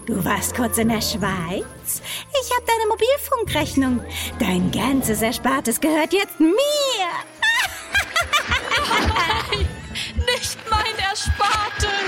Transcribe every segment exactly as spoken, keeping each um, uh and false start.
Du warst kurz in der Schweiz? Ich habe deine Mobilfunkrechnung. Dein ganzes Erspartes gehört jetzt mir. Nein, nicht mein Erspartes.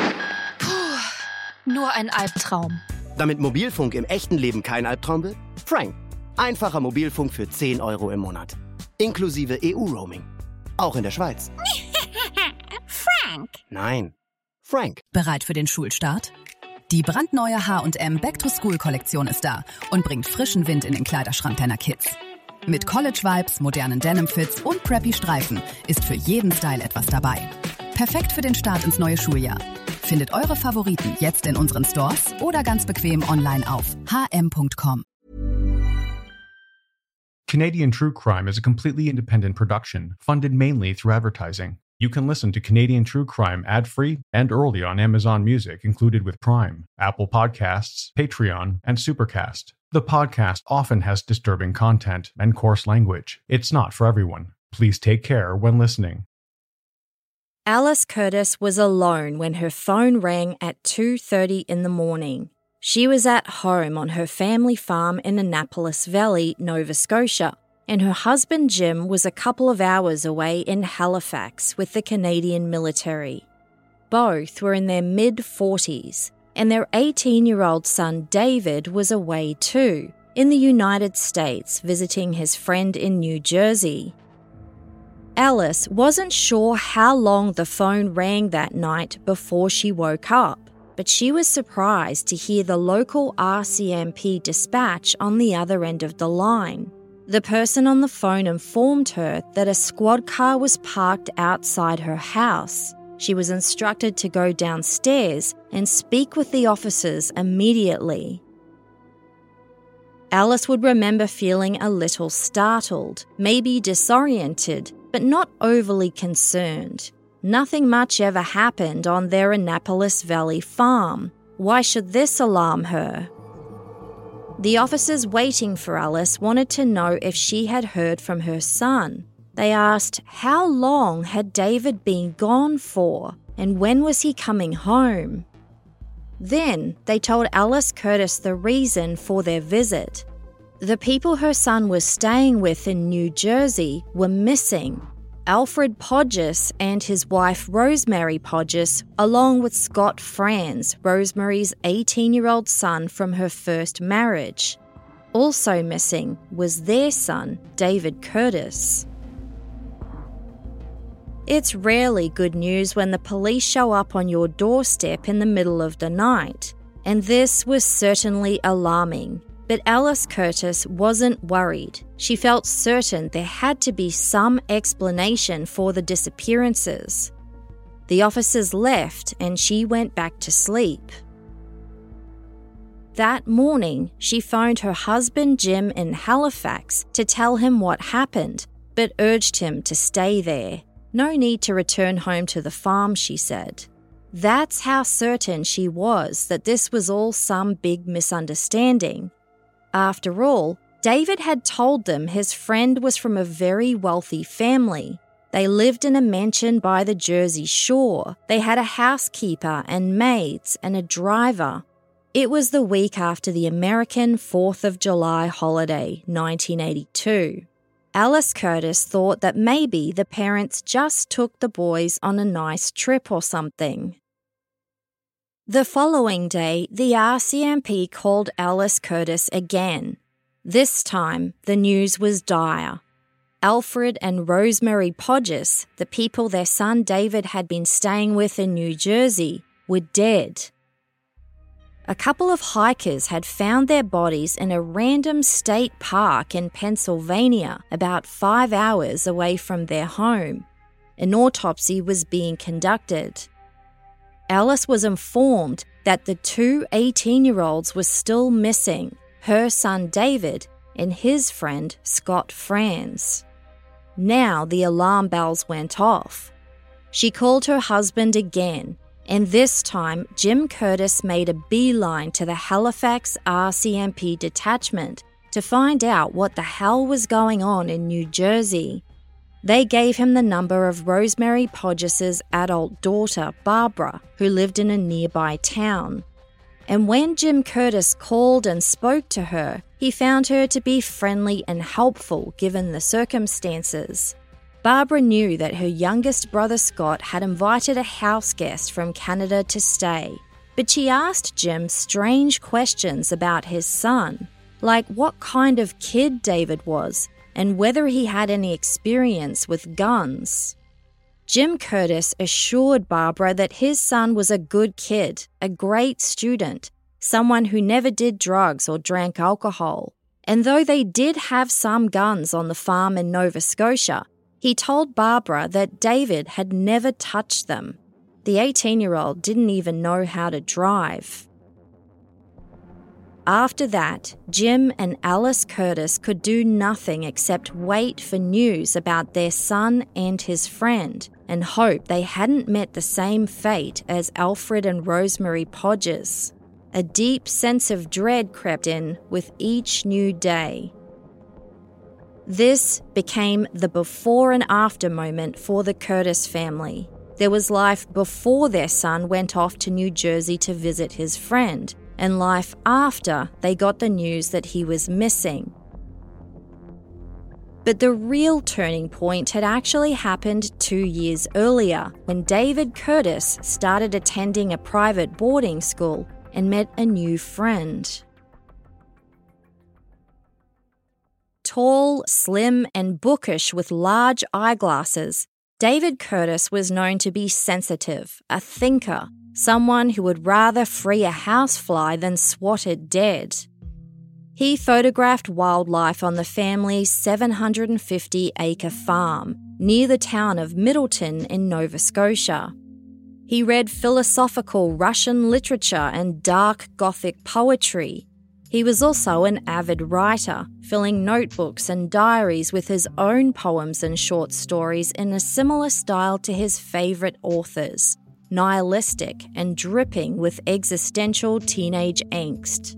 Puh, nur ein Albtraum. Damit Mobilfunk im echten Leben kein Albtraum wird? Frank. Einfacher Mobilfunk für zehn Euro im Monat. Inklusive E U-Roaming. Auch in der Schweiz. Frank. Nein, Frank. Bereit für den Schulstart? Die brandneue H und M Back-to-School-Kollektion ist da und bringt frischen Wind in den Kleiderschrank deiner Kids. Mit College-Vibes, modernen Denim-Fits und Preppy-Streifen ist für jeden Style etwas dabei. Perfekt für den Start ins neue Schuljahr. Findet eure Favoriten jetzt in unseren Stores oder ganz bequem online auf h m punkt com. Canadian True Crime is a completely independent production, funded mainly through advertising. You can listen to Canadian True Crime ad-free and early on Amazon Music included with Prime, Apple Podcasts, Patreon, and Supercast. The podcast often has disturbing content and coarse language. It's not for everyone. Please take care when listening. Alice Curtis was alone when her phone rang at two thirty in the morning. She was at home on her family farm in Annapolis Valley, Nova Scotia, and her husband Jim was a couple of hours away in Halifax with the Canadian military. Both were in their mid-forties, and their eighteen-year-old son David was away too, in the United States visiting his friend in New Jersey. Alice wasn't sure how long the phone rang that night before she woke up, but she was surprised to hear the local R C M P dispatch on the other end of the line. The person on the phone informed her that a squad car was parked outside her house. She was instructed to go downstairs and speak with the officers immediately. Alice would remember feeling a little startled, maybe disoriented, but not overly concerned. Nothing much ever happened on their Annapolis Valley farm. Why should this alarm her? The officers waiting for Alice wanted to know if she had heard from her son. They asked how long had David been gone for and when was he coming home. Then they told Alice Curtis the reason for their visit. The people her son was staying with in New Jersey were missing. Alfred Podgess and his wife Rosemary Podgess, along with Scott Franz, Rosemary's eighteen-year-old son from her first marriage. Also missing was their son, David Curtis. It's rarely good news when the police show up on your doorstep in the middle of the night, and this was certainly alarming. But Alice Curtis wasn't worried. She felt certain there had to be some explanation for the disappearances. The officers left and she went back to sleep. That morning, she phoned her husband Jim in Halifax to tell him what happened, but urged him to stay there. No need to return home to the farm, she said. That's how certain she was that this was all some big misunderstanding. After all, David had told them his friend was from a very wealthy family. They lived in a mansion by the Jersey Shore. They had a housekeeper and maids and a driver. It was the week after the American fourth of July holiday, nineteen eighty-two. Alice Curtis thought that maybe the parents just took the boys on a nice trip or something. The following day, the R C M P called Alice Curtis again. This time, the news was dire. Alfred and Rosemary Podgess, the people their son David had been staying with in New Jersey, were dead. A couple of hikers had found their bodies in a random state park in Pennsylvania, about five hours away from their home. An autopsy was being conducted. Alice was informed that the two eighteen-year-olds were still missing, her son David and his friend Scott Franz. Now the alarm bells went off. She called her husband again, and this time Jim Curtis made a beeline to the Halifax R C M P detachment to find out what the hell was going on in New Jersey. They gave him the number of Rosemary Podgess's adult daughter, Barbara, who lived in a nearby town. And when Jim Curtis called and spoke to her, he found her to be friendly and helpful given the circumstances. Barbara knew that her youngest brother Scott had invited a house guest from Canada to stay, but she asked Jim strange questions about his son, like what kind of kid David was and whether he had any experience with guns. Jim Curtis assured Barbara that his son was a good kid, a great student, someone who never did drugs or drank alcohol. And though they did have some guns on the farm in Nova Scotia, he told Barbara that David had never touched them. The eighteen-year-old didn't even know how to drive. After that, Jim and Alice Curtis could do nothing except wait for news about their son and his friend and hope they hadn't met the same fate as Alfred and Rosemary Podges. A deep sense of dread crept in with each new day. This became the before and after moment for the Curtis family. There was life before their son went off to New Jersey to visit his friend, and life after they got the news that he was missing. But the real turning point had actually happened two years earlier, when David Curtis started attending a private boarding school and met a new friend. Tall, slim, and bookish with large eyeglasses, David Curtis was known to be sensitive, a thinker, someone who would rather free a housefly than swat it dead. He photographed wildlife on the family's seven hundred fifty acre farm near the town of Middleton in Nova Scotia. He read philosophical Russian literature and dark Gothic poetry. He was also an avid writer, filling notebooks and diaries with his own poems and short stories in a similar style to his favourite authors, nihilistic and dripping with existential teenage angst.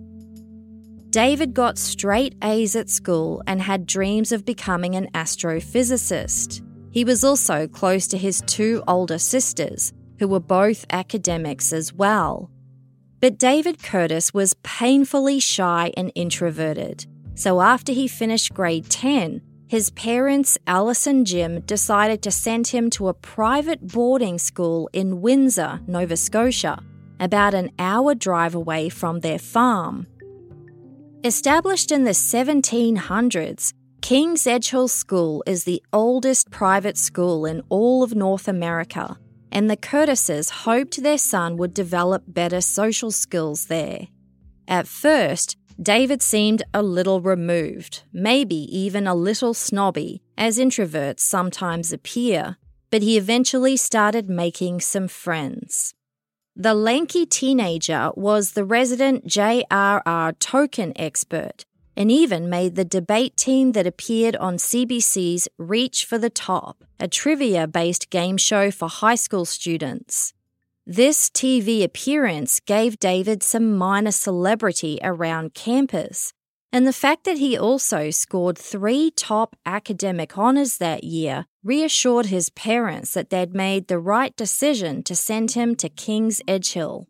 David got straight A's at school and had dreams of becoming an astrophysicist. He was also close to his two older sisters, who were both academics as well. But David Curtis was painfully shy and introverted, so after he finished grade ten, his parents, Alice and Jim, decided to send him to a private boarding school in Windsor, Nova Scotia, about an hour drive away from their farm. Established in the seventeen hundreds, King's Edgehill School is the oldest private school in all of North America, and the Curtises hoped their son would develop better social skills there. At first, David seemed a little removed, maybe even a little snobby, as introverts sometimes appear, but he eventually started making some friends. The lanky teenager was the resident J R R Tolkien expert, and even made the debate team that appeared on C B C's Reach for the Top, a trivia-based game show for high school students. This T V appearance gave David some minor celebrity around campus, and the fact that he also scored three top academic honours that year reassured his parents that they'd made the right decision to send him to King's Edgehill.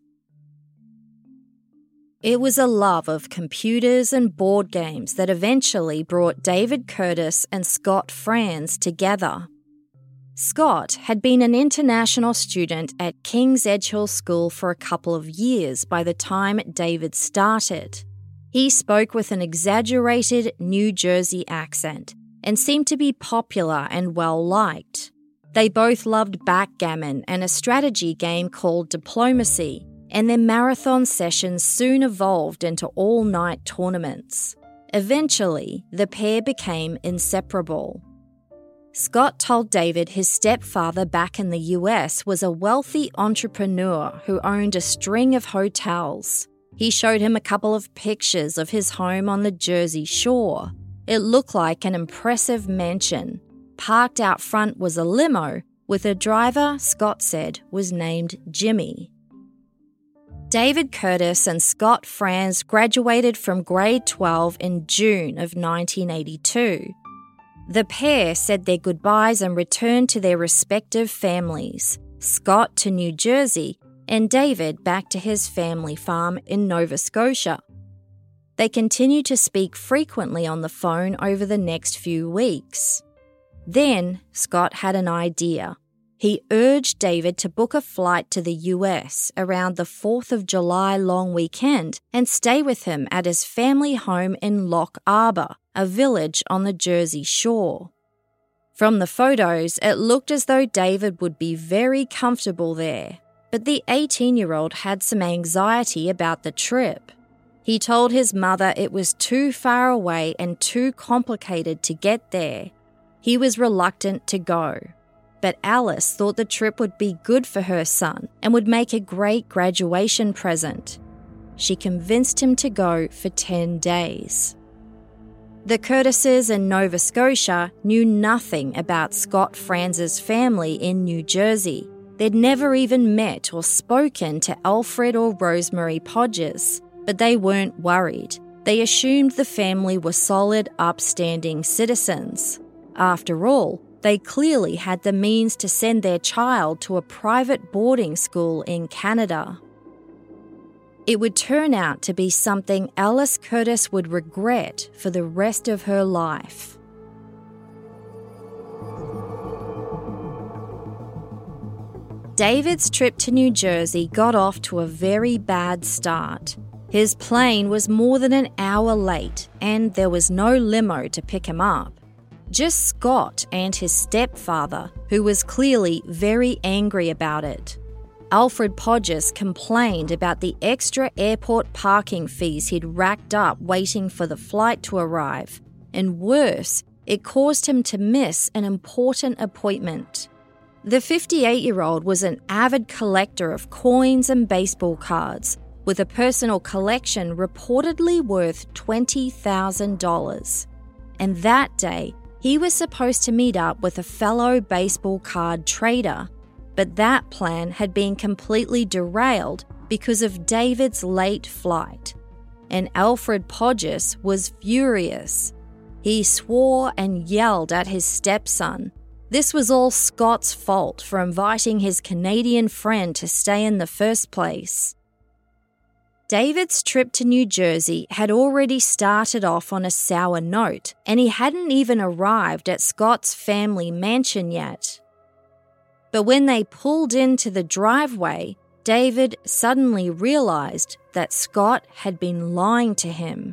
It was a love of computers and board games that eventually brought David Curtis and Scott Franz together. Scott had been an international student at King's Edgehill School for a couple of years by the time David started. He spoke with an exaggerated New Jersey accent and seemed to be popular and well-liked. They both loved backgammon and a strategy game called Diplomacy, and their marathon sessions soon evolved into all-night tournaments. Eventually, the pair became inseparable. Scott told David his stepfather back in the U S was a wealthy entrepreneur who owned a string of hotels. He showed him a couple of pictures of his home on the Jersey Shore. It looked like an impressive mansion. Parked out front was a limo, with a driver Scott said was named Jimmy. David Curtis and Scott Franz graduated from grade twelve in June of nineteen eighty-two. The pair said their goodbyes and returned to their respective families, Scott to New Jersey and David back to his family farm in Nova Scotia. They continued to speak frequently on the phone over the next few weeks. Then Scott had an idea. He urged David to book a flight to the U S around the fourth of July long weekend and stay with him at his family home in Loch Arbor, a village on the Jersey shore. From the photos, it looked as though David would be very comfortable there, but the eighteen-year-old had some anxiety about the trip. He told his mother it was too far away and too complicated to get there. He was reluctant to go. But Alice thought the trip would be good for her son and would make a great graduation present. She convinced him to go for ten days. The Curtises in Nova Scotia knew nothing about Scott Franz's family in New Jersey. They'd never even met or spoken to Alfred or Rosemary Podgers, but they weren't worried. They assumed the family were solid, upstanding citizens. After all, they clearly had the means to send their child to a private boarding school in Canada. It would turn out to be something Alice Curtis would regret for the rest of her life. David's trip to New Jersey got off to a very bad start. His plane was more than an hour late, and there was no limo to pick him up. Just Scott and his stepfather, who was clearly very angry about it. Alfred Podgers complained about the extra airport parking fees he'd racked up waiting for the flight to arrive, and worse, it caused him to miss an important appointment. The fifty-eight-year-old was an avid collector of coins and baseball cards, with a personal collection reportedly worth twenty thousand dollars. And that day, he was supposed to meet up with a fellow baseball card trader, but that plan had been completely derailed because of David's late flight. And Alfred Podgers was furious. He swore and yelled at his stepson. This was all Scott's fault for inviting his Canadian friend to stay in the first place. David's trip to New Jersey had already started off on a sour note, and he hadn't even arrived at Scott's family mansion yet. But when they pulled into the driveway, David suddenly realized that Scott had been lying to him.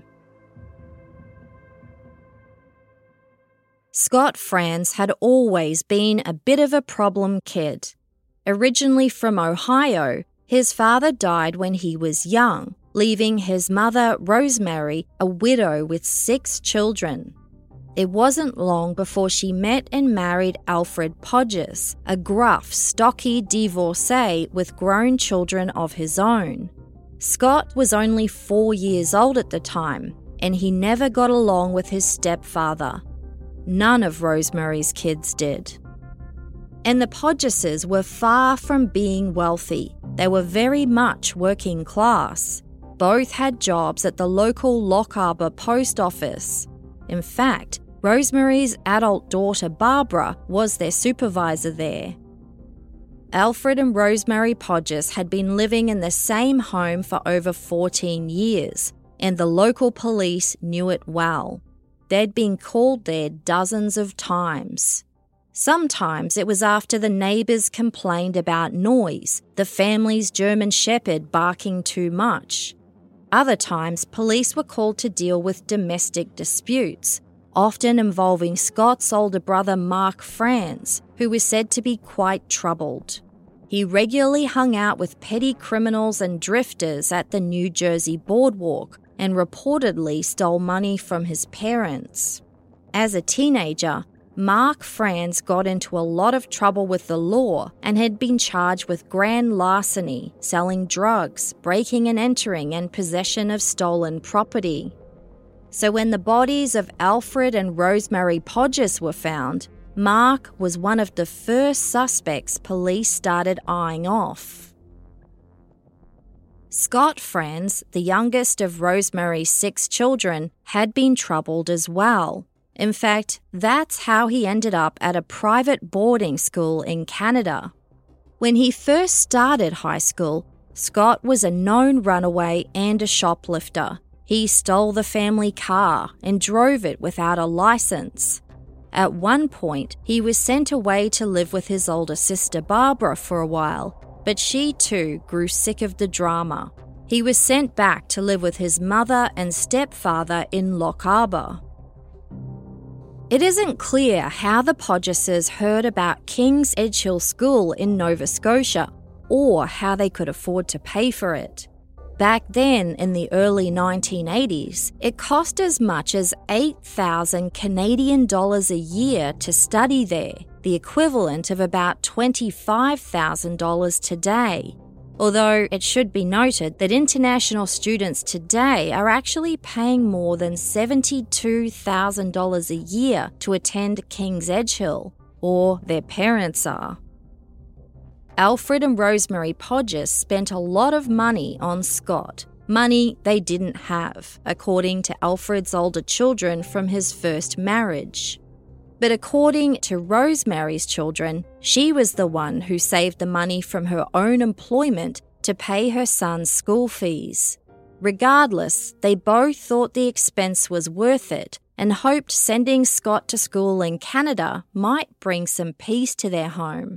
Scott Franz had always been a bit of a problem kid. Originally from Ohio, his father died when he was young, leaving his mother, Rosemary, a widow with six children. It wasn't long before she met and married Alfred Podgers, a gruff, stocky divorcee with grown children of his own. Scott was only four years old at the time, and he never got along with his stepfather. None of Rosemary's kids did. And the Podgerses were far from being wealthy. They were very much working class. Both had jobs at the local Loch Arbor post office. In fact, Rosemary's adult daughter Barbara was their supervisor there. Alfred and Rosemary Podgers had been living in the same home for over fourteen years, and the local police knew it well. They'd been called there dozens of times. Sometimes it was after the neighbours complained about noise, the family's German Shepherd barking too much. Other times, police were called to deal with domestic disputes, often involving Scott's older brother Mark Franz, who was said to be quite troubled. He regularly hung out with petty criminals and drifters at the New Jersey boardwalk and reportedly stole money from his parents. As a teenager, Mark Franz got into a lot of trouble with the law and had been charged with grand larceny, selling drugs, breaking and entering, and possession of stolen property. So when the bodies of Alfred and Rosemary Podgers were found, Mark was one of the first suspects police started eyeing off. Scott Franz, the youngest of Rosemary's six children, had been troubled as well. In fact, that's how he ended up at a private boarding school in Canada. When he first started high school, Scott was a known runaway and a shoplifter. He stole the family car and drove it without a license. At one point, he was sent away to live with his older sister Barbara for a while, but she too grew sick of the drama. He was sent back to live with his mother and stepfather in Loch Arbor. It isn't clear how the Podgeses heard about King's Edgehill School in Nova Scotia, or how they could afford to pay for it. Back then, in the early nineteen eighties, it cost as much as eight thousand Canadian dollars a year to study there, the equivalent of about twenty-five thousand dollars today. Although it should be noted that international students today are actually paying more than seventy-two thousand dollars a year to attend King's Edgehill, or their parents are. Alfred and Rosemary Podges spent a lot of money on Scott, money they didn't have, according to Alfred's older children from his first marriage. But according to Rosemary's children, she was the one who saved the money from her own employment to pay her son's school fees. Regardless, they both thought the expense was worth it and hoped sending Scott to school in Canada might bring some peace to their home.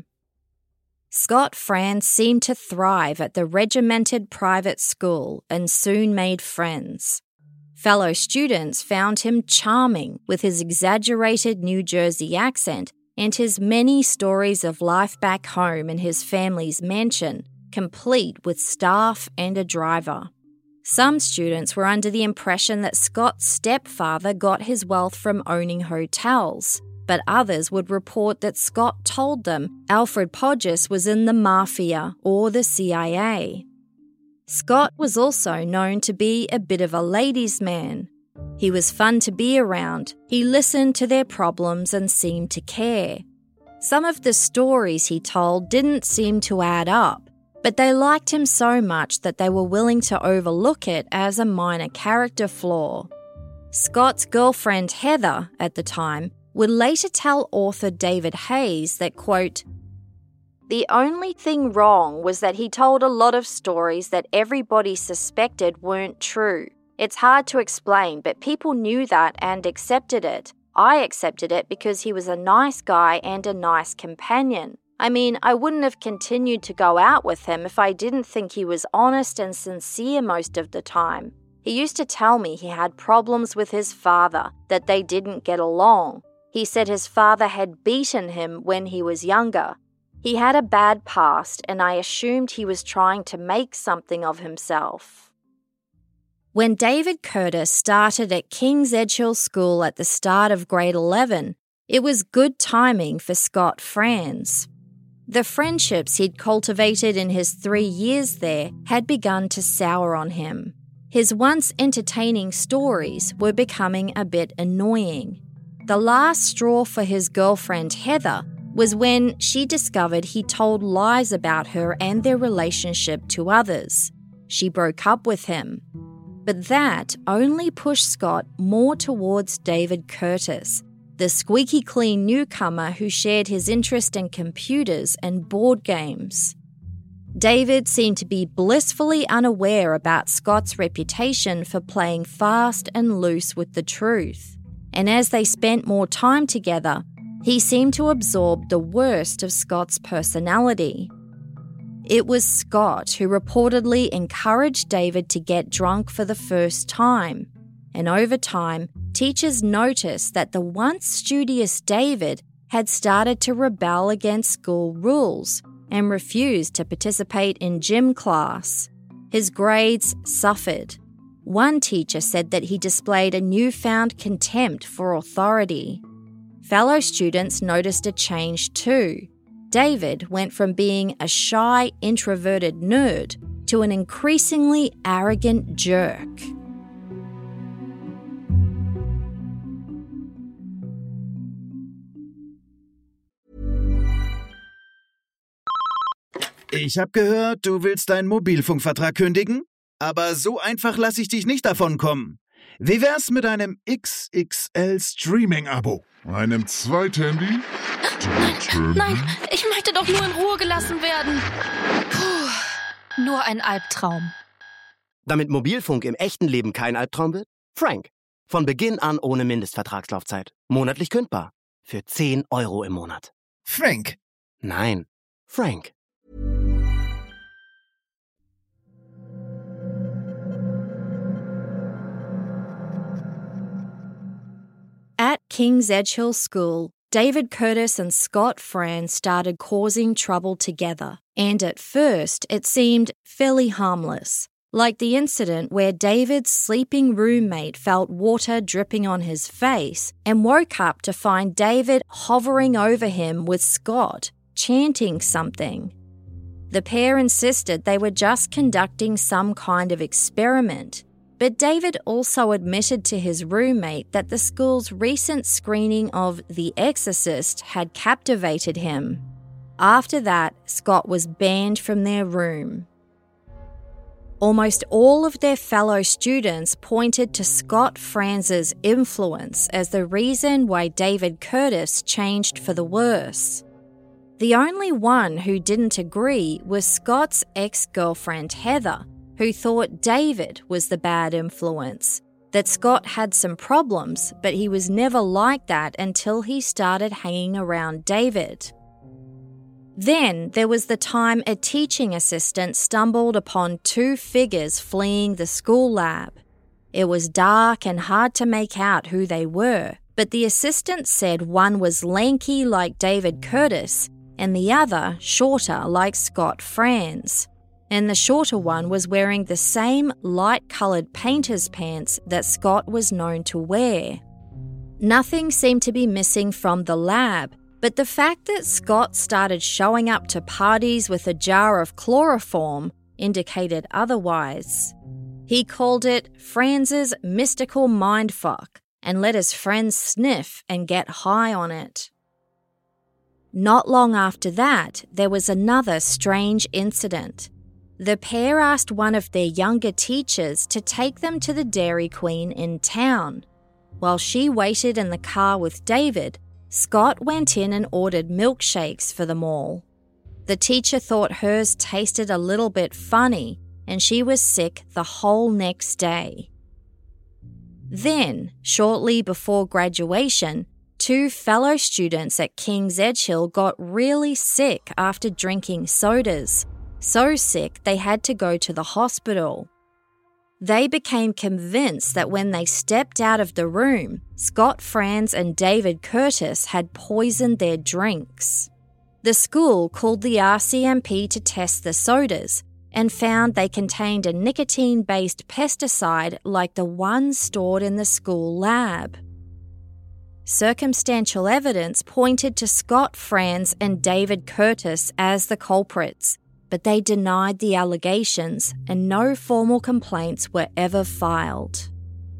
Scott Franz seemed to thrive at the regimented private school and soon made friends. Fellow students found him charming with his exaggerated New Jersey accent and his many stories of life back home in his family's mansion, complete with staff and a driver. Some students were under the impression that Scott's stepfather got his wealth from owning hotels, but others would report that Scott told them Alfred Podges was in the mafia or the C I A. Scott was also known to be a bit of a ladies' man. He was fun to be around, he listened to their problems and seemed to care. Some of the stories he told didn't seem to add up, but they liked him so much that they were willing to overlook it as a minor character flaw. Scott's girlfriend Heather, at the time, would later tell author David Hayes that, quote, "The only thing wrong was that he told a lot of stories that everybody suspected weren't true. It's hard to explain, but people knew that and accepted it. I accepted it because he was a nice guy and a nice companion. I mean, I wouldn't have continued to go out with him if I didn't think he was honest and sincere most of the time. He used to tell me he had problems with his father, that they didn't get along. He said his father had beaten him when he was younger. He had a bad past, and I assumed he was trying to make something of himself." When David Curtis started at King's Edgehill School at the start of grade eleven, it was good timing for Scott Franz. The friendships he'd cultivated in his three years there had begun to sour on him. His once entertaining stories were becoming a bit annoying. The last straw for his girlfriend Heather was when she discovered he told lies about her and their relationship to others. She broke up with him. But that only pushed Scott more towards David Curtis, the squeaky clean newcomer who shared his interest in computers and board games. David seemed to be blissfully unaware about Scott's reputation for playing fast and loose with the truth. And as they spent more time together, he seemed to absorb the worst of Scott's personality. It was Scott who reportedly encouraged David to get drunk for the first time, and over time, teachers noticed that the once studious David had started to rebel against school rules and refused to participate in gym class. His grades suffered. One teacher said that he displayed a newfound contempt for authority. Fellow students noticed a change too. David went from being a shy, introverted nerd to an increasingly arrogant jerk. Ich habe gehört, du willst deinen Mobilfunkvertrag kündigen? Aber so einfach lasse ich dich nicht davon kommen. Wie wär's mit einem X X L-Streaming-Abo? Einem Zweithandy? Nein, nein, ich möchte doch nur in Ruhe gelassen werden. Puh, nur ein Albtraum. Damit Mobilfunk im echten Leben kein Albtraum wird? Frank. Von Beginn an ohne Mindestvertragslaufzeit. Monatlich kündbar. Für zehn Euro im Monat. Frank. Nein, Frank. At King's Edgehill School, David Curtis and Scott Franz started causing trouble together, and at first it seemed fairly harmless, like the incident where David's sleeping roommate felt water dripping on his face and woke up to find David hovering over him with Scott, chanting something. The pair insisted they were just conducting some kind of experiment, but David also admitted to his roommate that the school's recent screening of The Exorcist had captivated him. After that, Scott was banned from their room. Almost all of their fellow students pointed to Scott Franz's influence as the reason why David Curtis changed for the worse. The only one who didn't agree was Scott's ex-girlfriend Heather, who thought David was the bad influence, that Scott had some problems, but he was never like that until he started hanging around David. Then there was the time a teaching assistant stumbled upon two figures fleeing the school lab. It was dark and hard to make out who they were, but the assistant said one was lanky like David Curtis and the other shorter like Scott Franz. And the shorter one was wearing the same light-coloured painter's pants that Scott was known to wear. Nothing seemed to be missing from the lab, but the fact that Scott started showing up to parties with a jar of chloroform indicated otherwise. He called it Franz's mystical mindfuck and let his friends sniff and get high on it. Not long after that, there was another strange incident. The pair asked one of their younger teachers to take them to the Dairy Queen in town. While she waited in the car with David, Scott went in and ordered milkshakes for them all. The teacher thought hers tasted a little bit funny, and she was sick the whole next day. Then, shortly before graduation, two fellow students at King's Edgehill got really sick after drinking sodas. So sick they had to go to the hospital. They became convinced that when they stepped out of the room, Scott Franz and David Curtis had poisoned their drinks. The school called the R C M P to test the sodas and found they contained a nicotine-based pesticide like the one stored in the school lab. Circumstantial evidence pointed to Scott Franz and David Curtis as the culprits, but they denied the allegations and no formal complaints were ever filed.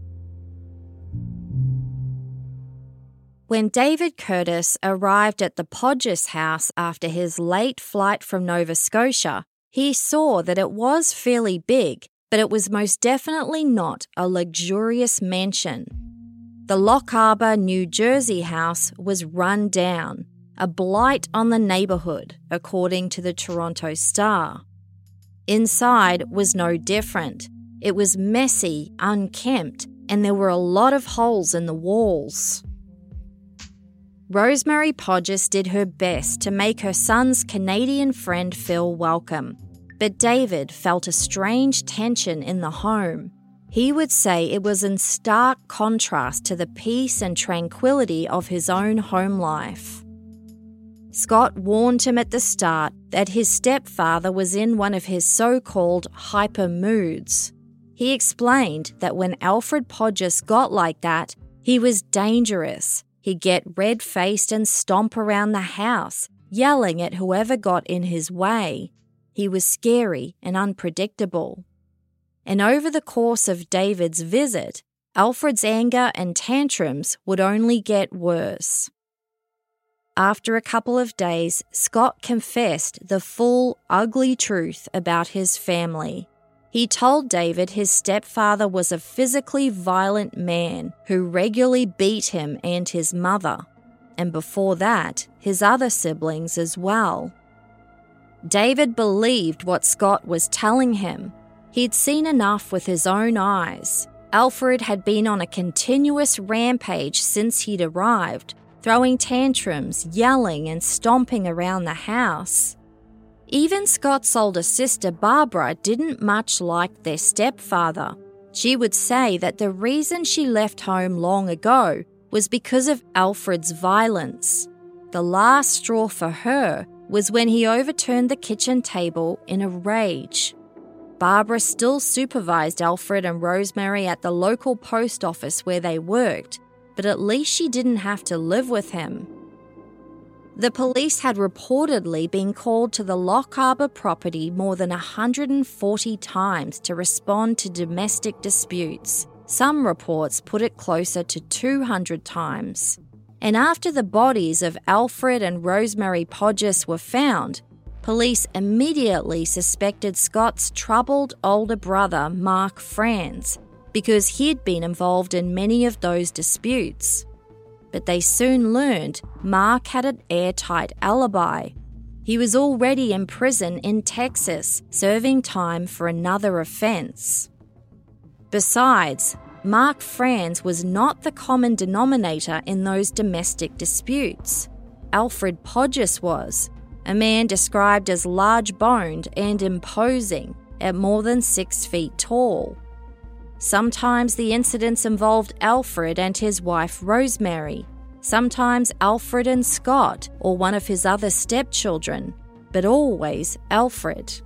When David Curtis arrived at the Podgers house after his late flight from Nova Scotia, he saw that it was fairly big, but it was most definitely not a luxurious mansion. The Lock Harbour, New Jersey house was run down, a blight on the neighbourhood, according to the Toronto Star. Inside was no different. It was messy, unkempt, and there were a lot of holes in the walls. Rosemary Podgers did her best to make her son's Canadian friend feel welcome, but David felt a strange tension in the home. He would say it was in stark contrast to the peace and tranquility of his own home life. Scott warned him at the start that his stepfather was in one of his so-called hyper moods. He explained that when Alfred Podgers got like that, he was dangerous. He'd get red-faced and stomp around the house, yelling at whoever got in his way. He was scary and unpredictable. And over the course of David's visit, Alfred's anger and tantrums would only get worse. After a couple of days, Scott confessed the full, ugly truth about his family. He told David his stepfather was a physically violent man who regularly beat him and his mother, and before that, his other siblings as well. David believed what Scott was telling him. He'd seen enough with his own eyes. Alfred had been on a continuous rampage since he'd arrived, throwing tantrums, yelling and stomping around the house. Even Scott's older sister Barbara didn't much like their stepfather. She would say that the reason she left home long ago was because of Alfred's violence. The last straw for her was when he overturned the kitchen table in a rage. Barbara still supervised Alfred and Rosemary at the local post office where they worked, but at least she didn't have to live with him. The police had reportedly been called to the Lock Harbour property more than one hundred forty times to respond to domestic disputes. Some reports put it closer to two hundred times. And after the bodies of Alfred and Rosemary Podgers were found, police immediately suspected Scott's troubled older brother, Mark Franz, because he'd been involved in many of those disputes. But they soon learned Mark had an airtight alibi. He was already in prison in Texas, serving time for another offence. Besides, Mark Franz was not the common denominator in those domestic disputes. Alfred Podgers was, a man described as large-boned and imposing, at more than six feet tall. Sometimes the incidents involved Alfred and his wife Rosemary, sometimes Alfred and Scott or one of his other stepchildren, but always Alfred.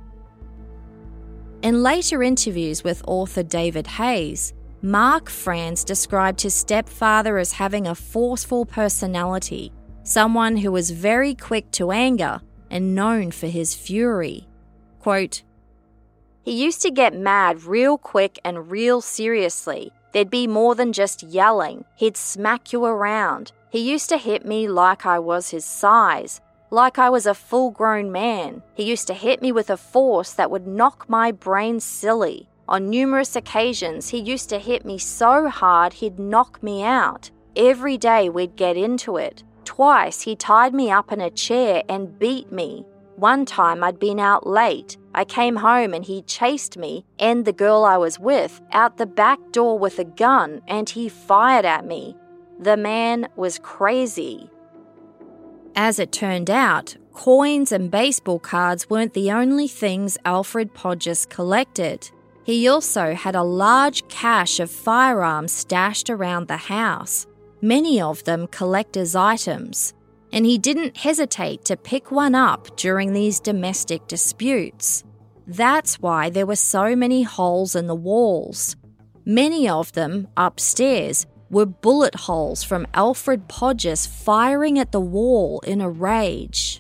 In later interviews with author David Hayes, Mark Franz described his stepfather as having a forceful personality, someone who was very quick to anger and known for his fury. Quote, "He used to get mad real quick and real seriously. There'd be more than just yelling. He'd smack you around. He used to hit me like I was his size, like I was a full-grown man. He used to hit me with a force that would knock my brain silly. On numerous occasions, he used to hit me so hard he'd knock me out. Every day we'd get into it. Twice he tied me up in a chair and beat me. One time I'd been out late. I came home and he chased me and the girl I was with out the back door with a gun and he fired at me. The man was crazy." As it turned out, coins and baseball cards weren't the only things Alfred Podgers collected. He also had a large cache of firearms stashed around the house, many of them collector's items, and he didn't hesitate to pick one up during these domestic disputes. That's why there were so many holes in the walls. Many of them, upstairs, were bullet holes from Alfred Podgers firing at the wall in a rage.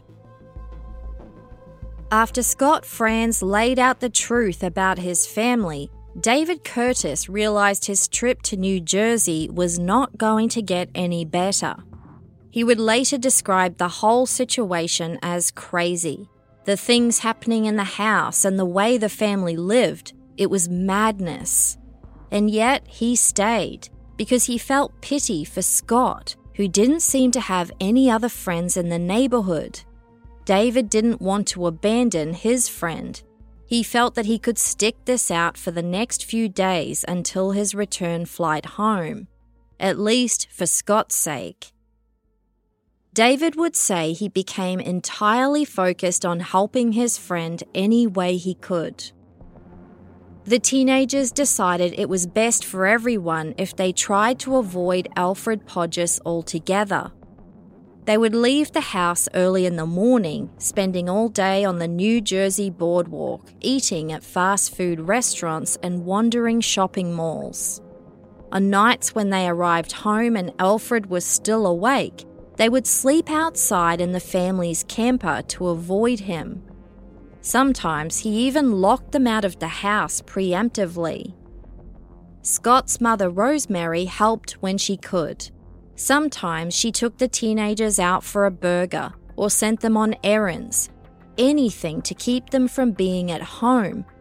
After Scott Franz laid out the truth about his family, David Curtis realized his trip to New Jersey was not going to get any better. He would later describe the whole situation as crazy. The things happening in the house and the way the family lived, it was madness. And yet he stayed because he felt pity for Scott, who didn't seem to have any other friends in the neighborhood. David didn't want to abandon his friend. He felt that he could stick this out for the next few days until his return flight home, at least for Scott's sake. David would say he became entirely focused on helping his friend any way he could. The teenagers decided it was best for everyone if they tried to avoid Alfred Podgers altogether. They would leave the house early in the morning, spending all day on the New Jersey boardwalk, eating at fast food restaurants and wandering shopping malls. On nights when they arrived home and Alfred was still awake, they would sleep outside in the family's camper to avoid him. Sometimes he even locked them out of the house preemptively. Scott's mother Rosemary helped when she could. Sometimes she took the teenagers out for a burger or sent them on errands, anything to keep them from being at home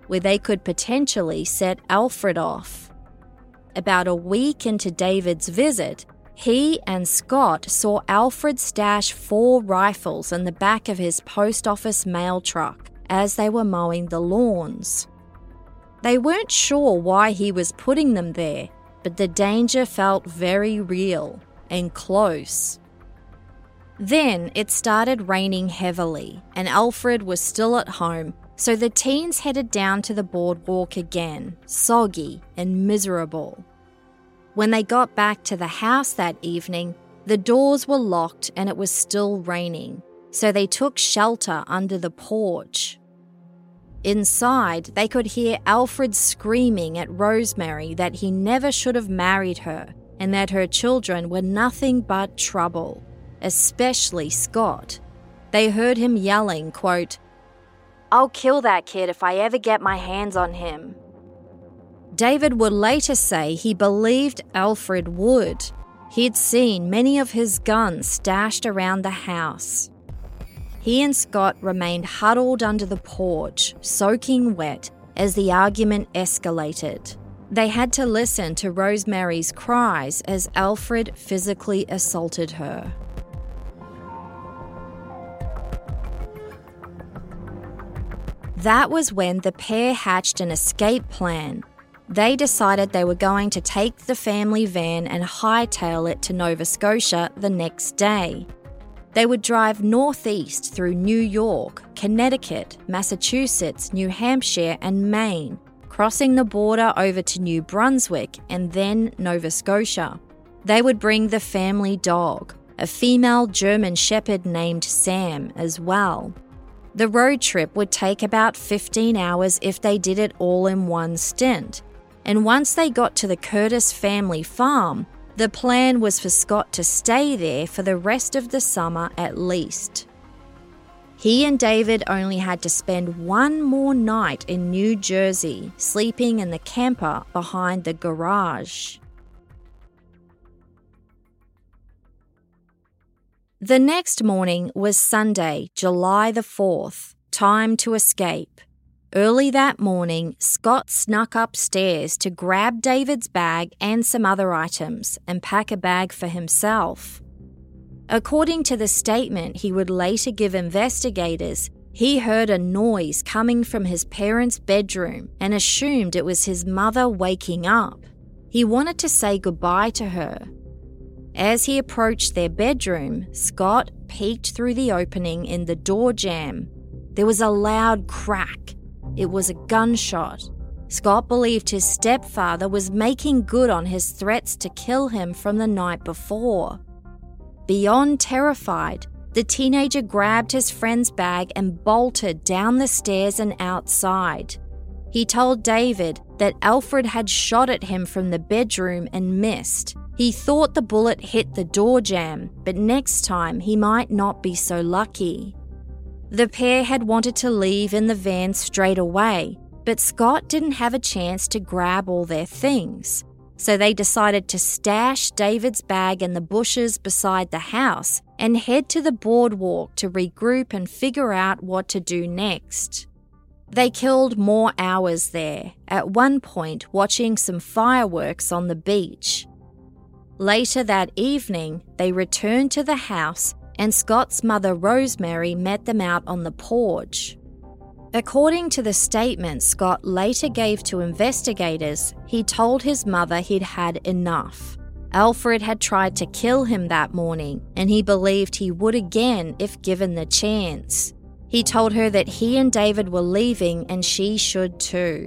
where they could potentially set Alfred off. About a week into David's visit, he and Scott saw Alfred stash four rifles in the back of his post office mail truck as they were mowing the lawns. They weren't sure why he was putting them there, but the danger felt very real and close. Then it started raining heavily, and Alfred was still at home, so the teens headed down to the boardwalk again, soggy and miserable. When they got back to the house that evening, the doors were locked and it was still raining, so they took shelter under the porch. Inside, they could hear Alfred screaming at Rosemary that he never should have married her and that her children were nothing but trouble, especially Scott. They heard him yelling, quote, "I'll kill that kid if I ever get my hands on him." David would later say he believed Alfred would. He'd seen many of his guns stashed around the house. He and Scott remained huddled under the porch, soaking wet, as the argument escalated. They had to listen to Rosemary's cries as Alfred physically assaulted her. That was when the pair hatched an escape plan. They decided they were going to take the family van and hightail it to Nova Scotia the next day. They would drive northeast through New York, Connecticut, Massachusetts, New Hampshire, and Maine, crossing the border over to New Brunswick and then Nova Scotia. They would bring the family dog, a female German Shepherd named Sam, as well. The road trip would take about fifteen hours if they did it all in one stint. And once they got to the Curtis family farm, the plan was for Scott to stay there for the rest of the summer at least. He and David only had to spend one more night in New Jersey, sleeping in the camper behind the garage. The next morning was Sunday, July the fourth, time to escape. Early that morning, Scott snuck upstairs to grab David's bag and some other items and pack a bag for himself. According to the statement he would later give investigators, he heard a noise coming from his parents' bedroom and assumed it was his mother waking up. He wanted to say goodbye to her. As he approached their bedroom, Scott peeked through the opening in the door jamb. There was a loud crack. It was a gunshot. Scott believed his stepfather was making good on his threats to kill him from the night before. Beyond terrified, the teenager grabbed his friend's bag and bolted down the stairs and outside. He told David that Alfred had shot at him from the bedroom and missed. He thought the bullet hit the door jamb, but next time he might not be so lucky. The pair had wanted to leave in the van straight away, but Scott didn't have a chance to grab all their things. So they decided to stash David's bag in the bushes beside the house and head to the boardwalk to regroup and figure out what to do next. They killed more hours there, at one point watching some fireworks on the beach. Later that evening, they returned to the house and Scott's mother Rosemary met them out on the porch. According to the statement Scott later gave to investigators, he told his mother he'd had enough. Alfred had tried to kill him that morning, and he believed he would again if given the chance. He told her that he and David were leaving and she should too.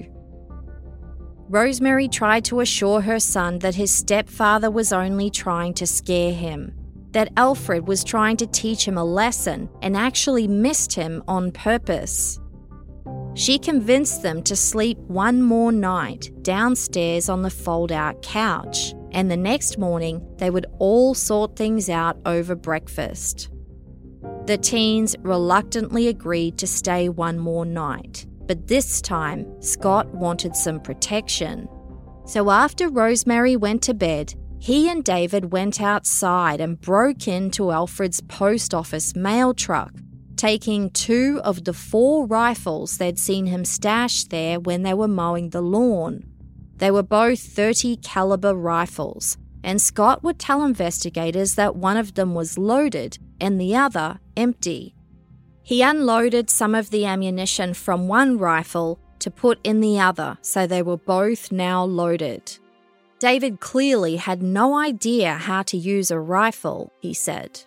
Rosemary tried to assure her son that his stepfather was only trying to scare him, that Alfred was trying to teach him a lesson and actually missed him on purpose. She convinced them to sleep one more night downstairs on the fold-out couch, and the next morning they would all sort things out over breakfast. The teens reluctantly agreed to stay one more night, but this time Scott wanted some protection. So after Rosemary went to bed, he and David went outside and broke into Alfred's post office mail truck. taking two of the four rifles they'd seen him stash there when they were mowing the lawn. They were both thirty caliber rifles, and Scott would tell investigators that one of them was loaded and the other empty. He unloaded some of the ammunition from one rifle to put in the other, so they were both now loaded. David clearly had no idea how to use a rifle, he said.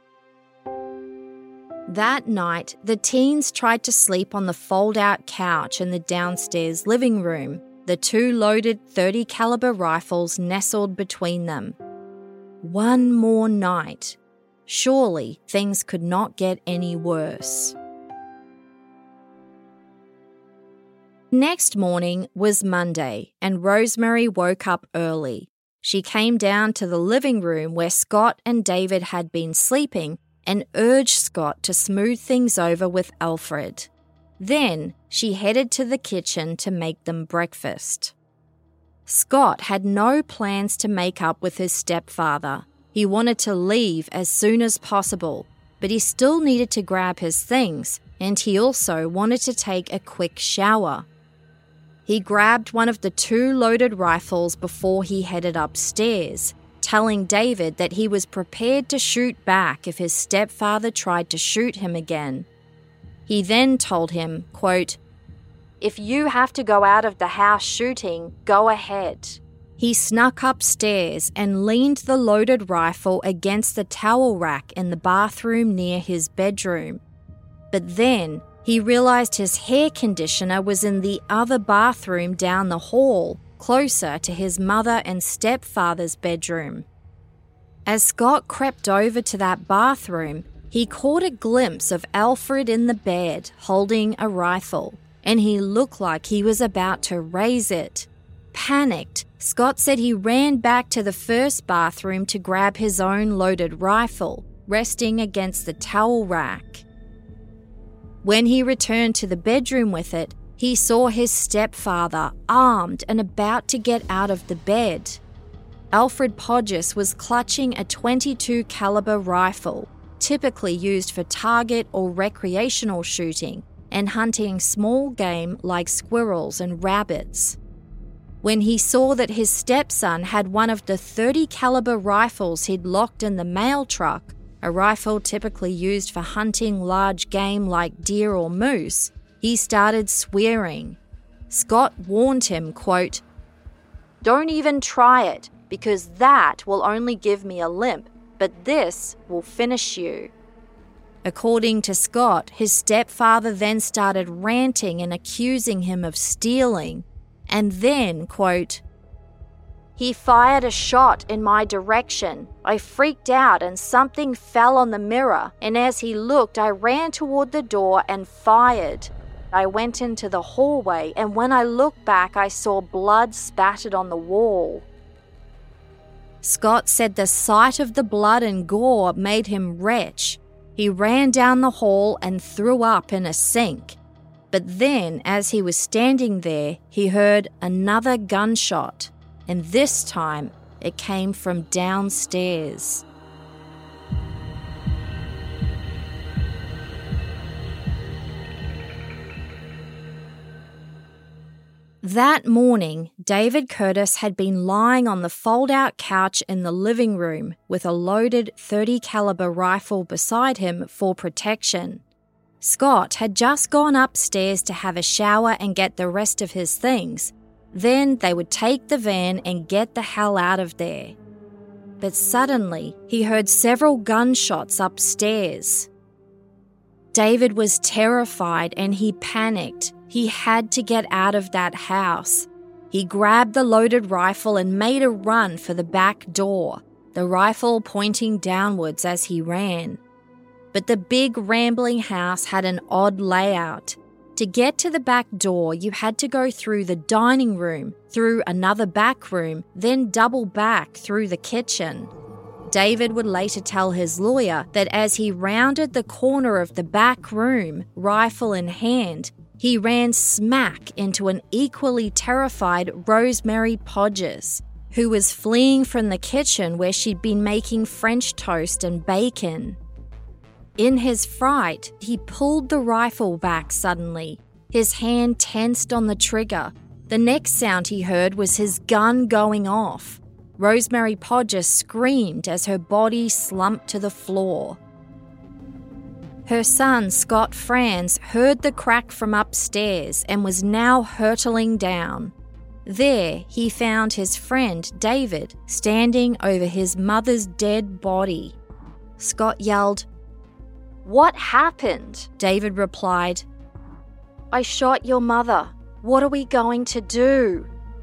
That night, the teens tried to sleep on the fold-out couch in the downstairs living room, the two loaded thirty caliber rifles nestled between them. One more night. Surely things could not get any worse. Next morning was Monday, and Rosemary woke up early. She came down to the living room where Scott and David had been sleeping and urged Scott to smooth things over with Alfred. Then she headed to the kitchen to make them breakfast. Scott had no plans to make up with his stepfather. He wanted to leave as soon as possible, but he still needed to grab his things, and he also wanted to take a quick shower. He grabbed one of the two loaded rifles before he headed upstairs, telling David that he was prepared to shoot back if his stepfather tried to shoot him again. He then told him, quote, "If you have to go out of the house shooting, go ahead." He snuck upstairs and leaned the loaded rifle against the towel rack in the bathroom near his bedroom. But then he realized his hair conditioner was in the other bathroom down the hall, closer to his mother and stepfather's bedroom. As Scott crept over to that bathroom, he caught a glimpse of Alfred in the bed holding a rifle, and he looked like he was about to raise it. Panicked, Scott said he ran back to the first bathroom to grab his own loaded rifle, resting against the towel rack. When he returned to the bedroom with it, he saw his stepfather armed and about to get out of the bed. Alfred Podgers was clutching a twenty-two caliber rifle, typically used for target or recreational shooting and hunting small game like squirrels and rabbits. When he saw that his stepson had one of the thirty caliber rifles he'd locked in the mail truck, a rifle typically used for hunting large game like deer or moose, he started swearing. Scott warned him, quote, "Don't even try it, because that will only give me a limp, but this will finish you." According to Scott, his stepfather then started ranting and accusing him of stealing, and then, quote, "He fired a shot in my direction. I freaked out and something fell on the mirror, and as he looked, I ran toward the door and fired. I went into the hallway, and when I looked back, I saw blood spattered on the wall." Scott said the sight of the blood and gore made him retch. He ran down the hall and threw up in a sink. But then, as he was standing there, he heard another gunshot, and this time it came from downstairs. That morning, David Curtis had been lying on the fold-out couch in the living room with a loaded thirty caliber rifle beside him for protection. Scott had just gone upstairs to have a shower and get the rest of his things. Then they would take the van and get the hell out of there. But suddenly, he heard several gunshots upstairs. David was terrified and he panicked. He had to get out of that house. He grabbed the loaded rifle and made a run for the back door, the rifle pointing downwards as he ran. But the big rambling house had an odd layout. To get to the back door, you had to go through the dining room, through another back room, then double back through the kitchen. David would later tell his lawyer that as he rounded the corner of the back room, rifle in hand, he ran smack into an equally terrified Rosemary Podgers, who was fleeing from the kitchen where she'd been making French toast and bacon. In his fright, he pulled the rifle back suddenly. His hand tensed on the trigger. The next sound he heard was his gun going off. Rosemary Podgers screamed as her body slumped to the floor. Her son, Scott Franz, heard the crack from upstairs and was now hurtling down. There, he found his friend, David, standing over his mother's dead body. Scott yelled, "What happened?" David replied, "I shot your mother. What are we going to do?"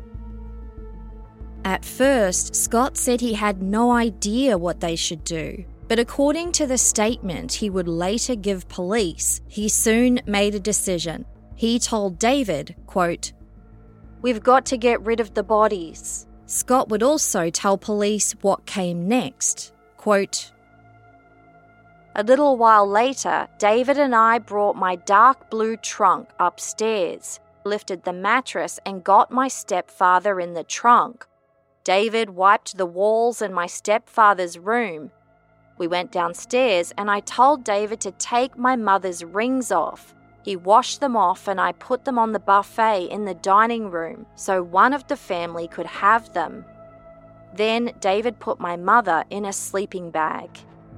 At first, Scott said he had no idea what they should do. But according to the statement he would later give police, he soon made a decision. He told David, quote, "We've got to get rid of the bodies." Scott would also tell police what came next. Quote, "A little while later, David and I brought my dark blue trunk upstairs, lifted the mattress and got my stepfather in the trunk. David wiped the walls in my stepfather's room. We went downstairs and I told David to take my mother's rings off. He washed them off and I put them on the buffet in the dining room so one of the family could have them. Then David put my mother in a sleeping bag."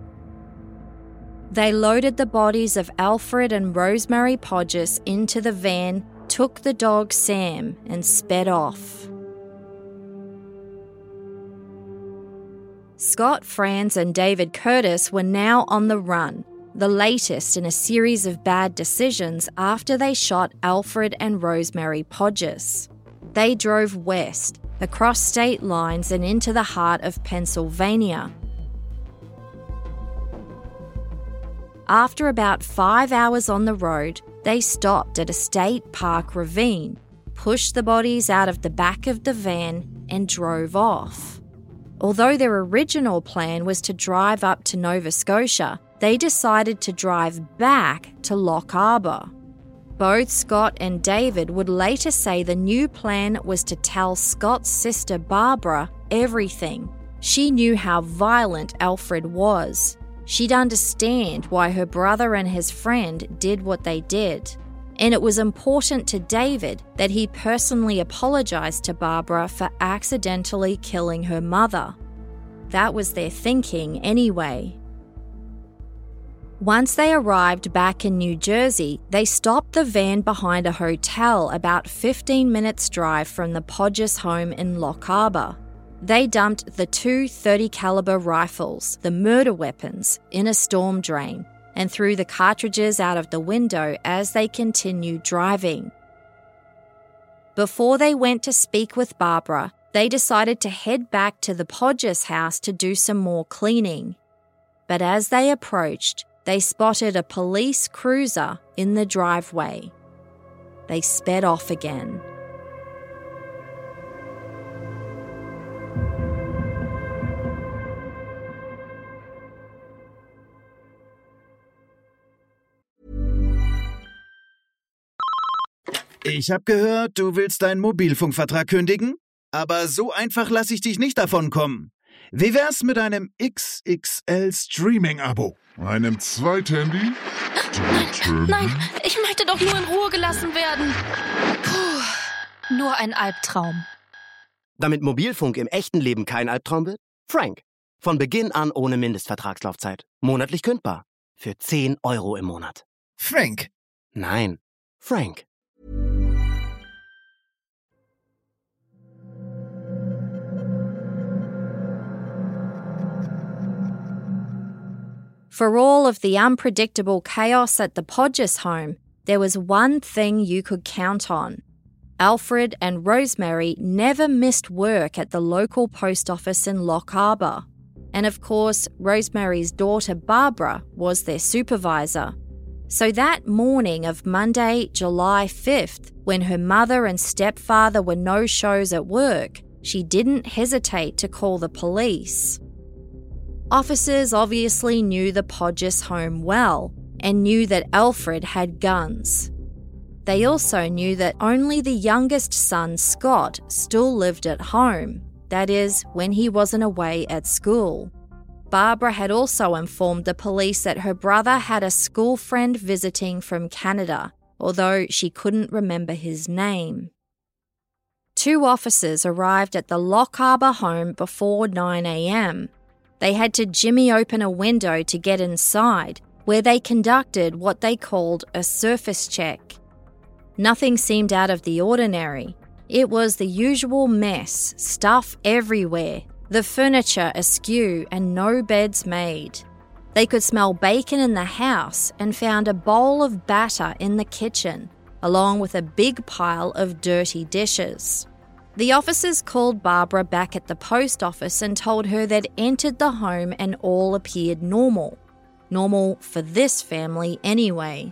They loaded the bodies of Alfred and Rosemary Podgers into the van, took the dog Sam, and sped off. Scott Franz and David Curtis were now on the run, the latest in a series of bad decisions after they shot Alfred and Rosemary Podgers. They drove west, across state lines and into the heart of Pennsylvania. After about five hours on the road, they stopped at a state park ravine, pushed the bodies out of the back of the van, and drove off. Although their original plan was to drive up to Nova Scotia, they decided to drive back to Loch Arbor. Both Scott and David would later say the new plan was to tell Scott's sister Barbara everything. She knew how violent Alfred was. She'd understand why her brother and his friend did what they did. And it was important to David that he personally apologized to Barbara for accidentally killing her mother. That was their thinking anyway. Once they arrived back in New Jersey, they stopped the van behind a hotel about fifteen minutes drive from the Podgers home in Loch Arbor. They dumped the two thirty caliber rifles, the murder weapons, in a storm drain and threw the cartridges out of the window as they continued driving. Before they went to speak with Barbara, they decided to head back to the Podgers house to do some more cleaning. But as they approached, they spotted a police cruiser in the driveway. They sped off again. Ich habe gehört, du willst deinen Mobilfunkvertrag kündigen? Aber so einfach lasse ich dich nicht davon kommen. Wie wär's mit einem X X L-Streaming-Abo? Einem Zweithandy? Nein, nein, ich möchte doch nur in Ruhe gelassen werden. Puh, nur ein Albtraum. Damit Mobilfunk im echten Leben kein Albtraum wird? Frank. Von Beginn an ohne Mindestvertragslaufzeit. Monatlich kündbar. Für zehn Euro im Monat. Frank. Nein, Frank. For all of the unpredictable chaos at the Podgers home, there was one thing you could count on. Alfred and Rosemary never missed work at the local post office in Loch Arbor. And of course, Rosemary's daughter Barbara was their supervisor. So that morning of Monday, July fifth, when her mother and stepfather were no-shows at work, she didn't hesitate to call the police. Officers obviously knew the Podgers home well and knew that Alfred had guns. They also knew that only the youngest son, Scott, still lived at home, that is, when he wasn't away at school. Barbara had also informed the police that her brother had a school friend visiting from Canada, although she couldn't remember his name. Two officers arrived at the Lochaber home before nine a.m. They had to jimmy open a window to get inside, where they conducted what they called a surface check. Nothing seemed out of the ordinary. It was the usual mess, stuff everywhere, the furniture askew and no beds made. They could smell bacon in the house and found a bowl of batter in the kitchen, along with a big pile of dirty dishes. The officers called Barbara back at the post office and told her they'd entered the home and all appeared normal. Normal for this family anyway.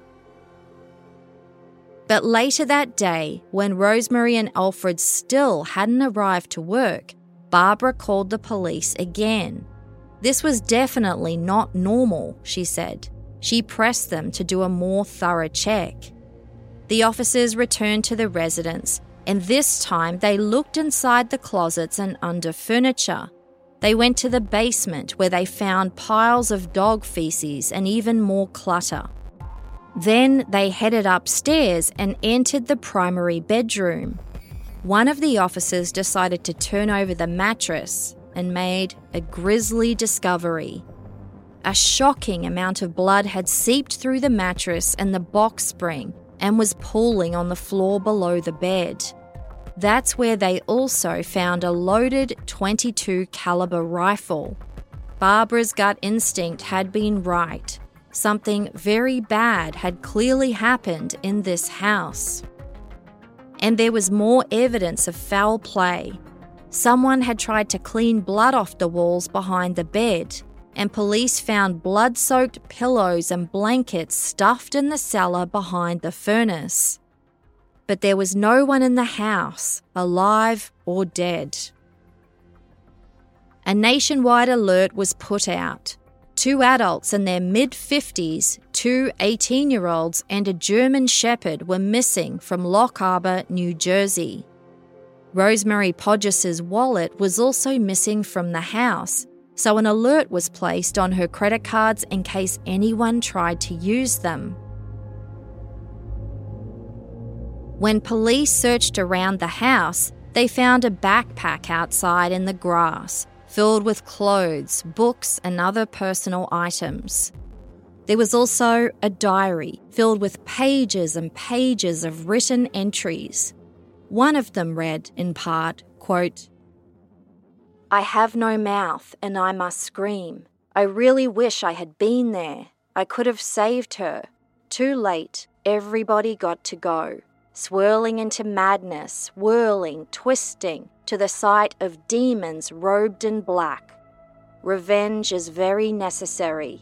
But later that day, when Rosemary and Alfred still hadn't arrived to work, Barbara called the police again. This was definitely not normal, she said. She pressed them to do a more thorough check. The officers returned to the residence, and this time they looked inside the closets and under furniture. They went to the basement where they found piles of dog feces and even more clutter. Then they headed upstairs and entered the primary bedroom. One of the officers decided to turn over the mattress and made a grisly discovery. A shocking amount of blood had seeped through the mattress and the box spring and was pooling on the floor below the bed. That's where they also found a loaded twenty-two caliber rifle. Barbara's gut instinct had been right. Something very bad had clearly happened in this house. And there was more evidence of foul play. Someone had tried to clean blood off the walls behind the bed, and police found blood-soaked pillows and blankets stuffed in the cellar behind the furnace. But there was no one in the house, alive or dead. A nationwide alert was put out. Two adults in their mid-fifties, two eighteen-year-olds and a German Shepherd were missing from Lochaber, New Jersey. Rosemary Podges' wallet was also missing from the house, so an alert was placed on her credit cards in case anyone tried to use them. When police searched around the house, they found a backpack outside in the grass, filled with clothes, books, and other personal items. There was also a diary filled with pages and pages of written entries. One of them read, in part, quote, "I have no mouth and I must scream. I really wish I had been there. I could have saved her. Too late, everybody got to go. Swirling into madness, whirling, twisting, to the sight of demons robed in black. Revenge is very necessary."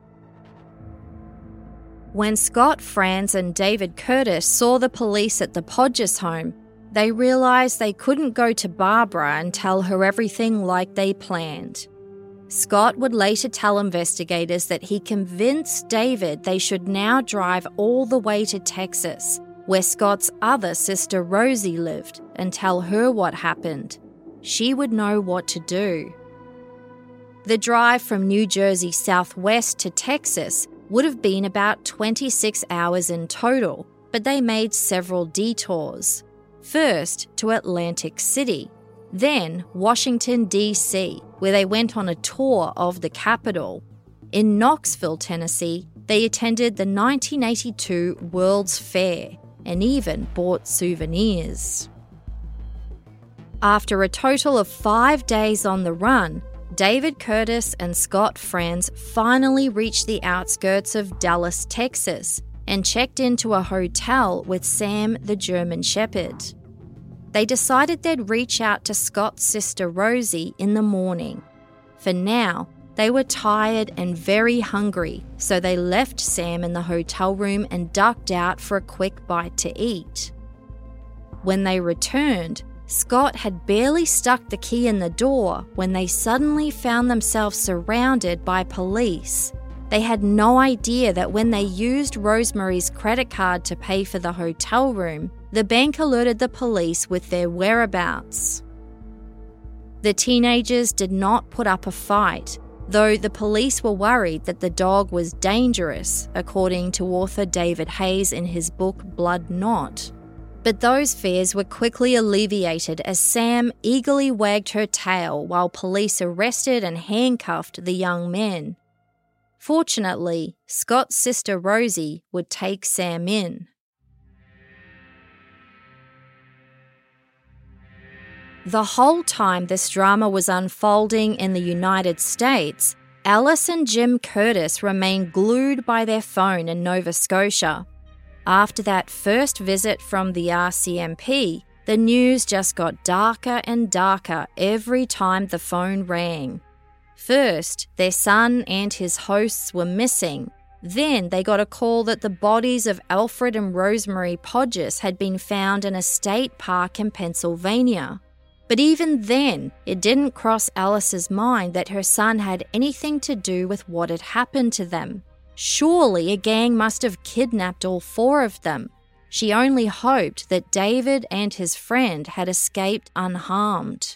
When Scott Franz and David Curtis saw the police at the Podges home, they realised they couldn't go to Barbara and tell her everything like they planned. Scott would later tell investigators that he convinced David they should now drive all the way to Texas, where Scott's other sister Rosie lived, and tell her what happened. She would know what to do. The drive from New Jersey southwest to Texas would have been about twenty-six hours in total, but they made several detours. First to Atlantic City, then Washington, D C, where they went on a tour of the capital. In Knoxville, Tennessee, they attended the nineteen eighty-two World's Fair and even bought souvenirs. After a total of five days on the run, David Curtis and Scott Franz finally reached the outskirts of Dallas, Texas, and checked into a hotel with Sam the German Shepherd. They decided they'd reach out to Scott's sister Rosie in the morning. For now, they were tired and very hungry, so they left Sam in the hotel room and ducked out for a quick bite to eat. When they returned, Scott had barely stuck the key in the door when they suddenly found themselves surrounded by police. They had no idea that when they used Rosemary's credit card to pay for the hotel room, the bank alerted the police with their whereabouts. The teenagers did not put up a fight. though the police were worried that the dog was dangerous, according to author David Hayes in his book Blood Knot. But those fears were quickly alleviated as Sam eagerly wagged her tail while police arrested and handcuffed the young men. Fortunately, Scott's sister Rosie would take Sam in. The whole time this drama was unfolding in the United States, Alice and Jim Curtis remained glued by their phone in Nova Scotia. After that first visit from the R C M P, the news just got darker and darker every time the phone rang. First, their son and his hosts were missing. Then they got a call that the bodies of Alfred and Rosemary Podgers had been found in a state park in Pennsylvania. But even then, it didn't cross Alice's mind that her son had anything to do with what had happened to them. Surely a gang must have kidnapped all four of them. She only hoped that David and his friend had escaped unharmed.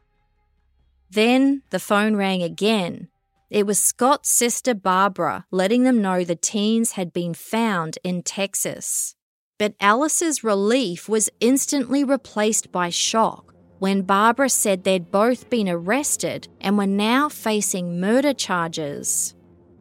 Then the phone rang again. It was Scott's sister Barbara letting them know the teens had been found in Texas. But Alice's relief was instantly replaced by shock when Barbara said they'd both been arrested and were now facing murder charges.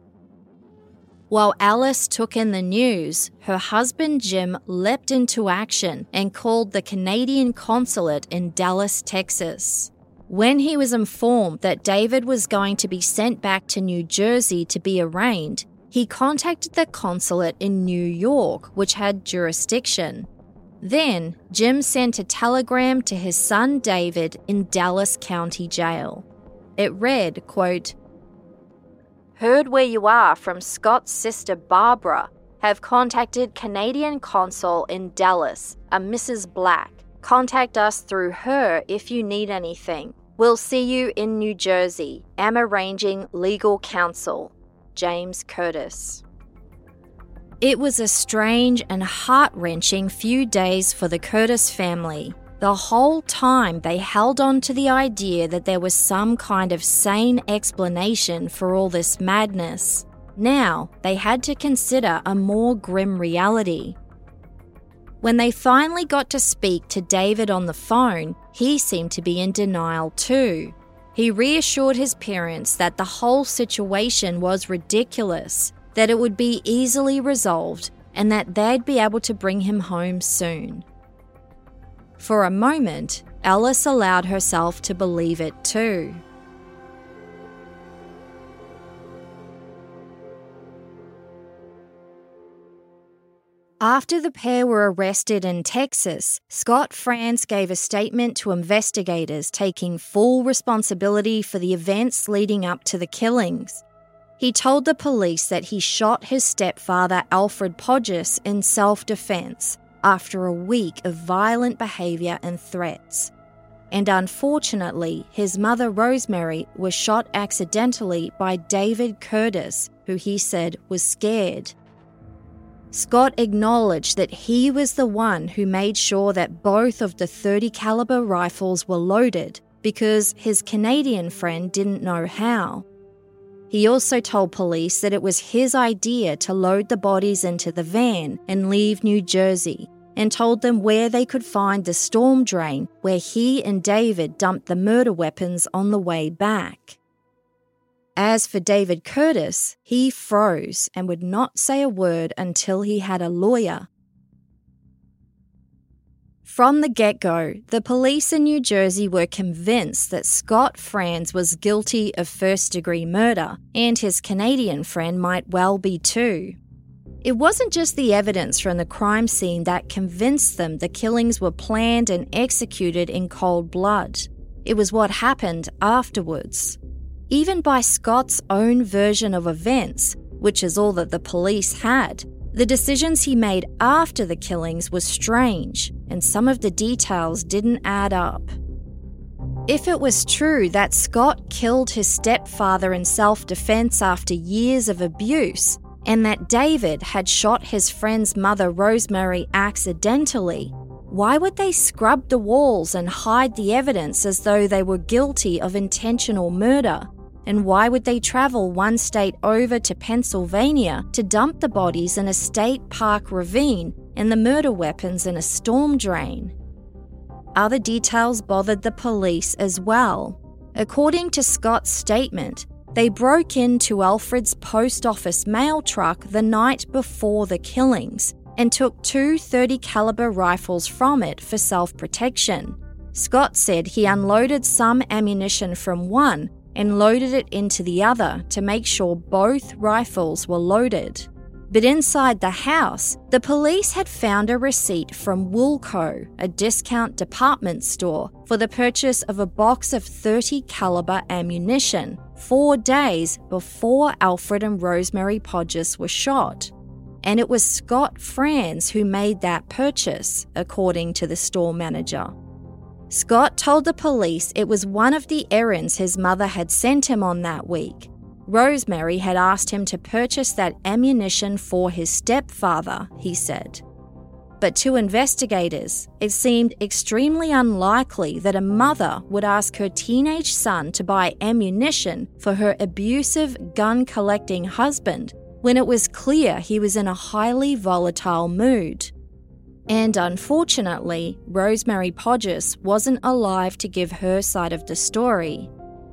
While Alice took in the news, her husband Jim leapt into action and called the Canadian consulate in Dallas, Texas. When he was informed that David was going to be sent back to New Jersey to be arraigned, he contacted the consulate in New York, which had jurisdiction. Then, Jim sent a telegram to his son David in Dallas County Jail. It read, quote, "Heard where you are from Scott's sister Barbara. Have contacted Canadian consul in Dallas, a Missus Black. Contact us through her if you need anything. We'll see you in New Jersey. Am arranging legal counsel. James Curtis." It was a strange and heart-wrenching few days for the Curtis family. The whole time they held on to the idea that there was some kind of sane explanation for all this madness. Now they had to consider a more grim reality. When they finally got to speak to David on the phone, he seemed to be in denial too. He reassured his parents that the whole situation was ridiculous, that it would be easily resolved, and that they'd be able to bring him home soon. For a moment, Alice allowed herself to believe it too. After the pair were arrested in Texas, Scott Franz gave a statement to investigators taking full responsibility for the events leading up to the killings. He told the police that he shot his stepfather Alfred Podgers in self-defense after a week of violent behavior and threats. And unfortunately, his mother Rosemary was shot accidentally by David Curtis, who he said was scared. Scott acknowledged that he was the one who made sure that both of the thirty caliber rifles were loaded because his Canadian friend didn't know how. He also told police that it was his idea to load the bodies into the van and leave New Jersey, and told them where they could find the storm drain where he and David dumped the murder weapons on the way back. As for David Curtis, he froze and would not say a word until he had a lawyer. From the get-go, the police in New Jersey were convinced that Scott Franz was guilty of first-degree murder, and his Canadian friend might well be too. It wasn't just the evidence from the crime scene that convinced them the killings were planned and executed in cold blood. It was what happened afterwards. Even by Scott's own version of events, which is all that the police had, the decisions he made after the killings were strange, and some of the details didn't add up. If it was true that Scott killed his stepfather in self-defense after years of abuse, and that David had shot his friend's mother Rosemary accidentally, why would they scrub the walls and hide the evidence as though they were guilty of intentional murder? And why would they travel one state over to Pennsylvania to dump the bodies in a state park ravine and the murder weapons in a storm drain? Other details bothered the police as well. According to Scott's statement, they broke into Alfred's post office mail truck the night before the killings and took two thirty caliber rifles from it for self-protection. Scott said he unloaded some ammunition from one and loaded it into the other to make sure both rifles were loaded. But inside the house, the police had found a receipt from Woolco, a discount department store, for the purchase of a box of thirty caliber ammunition four days before Alfred and Rosemary Podgers were shot. And it was Scott Franz who made that purchase, according to the store manager. Scott told the police it was one of the errands his mother had sent him on that week. Rosemary had asked him to purchase that ammunition for his stepfather, he said. But to investigators, it seemed extremely unlikely that a mother would ask her teenage son to buy ammunition for her abusive, gun-collecting husband when it was clear he was in a highly volatile mood. And unfortunately, Rosemary Podgers wasn't alive to give her side of the story.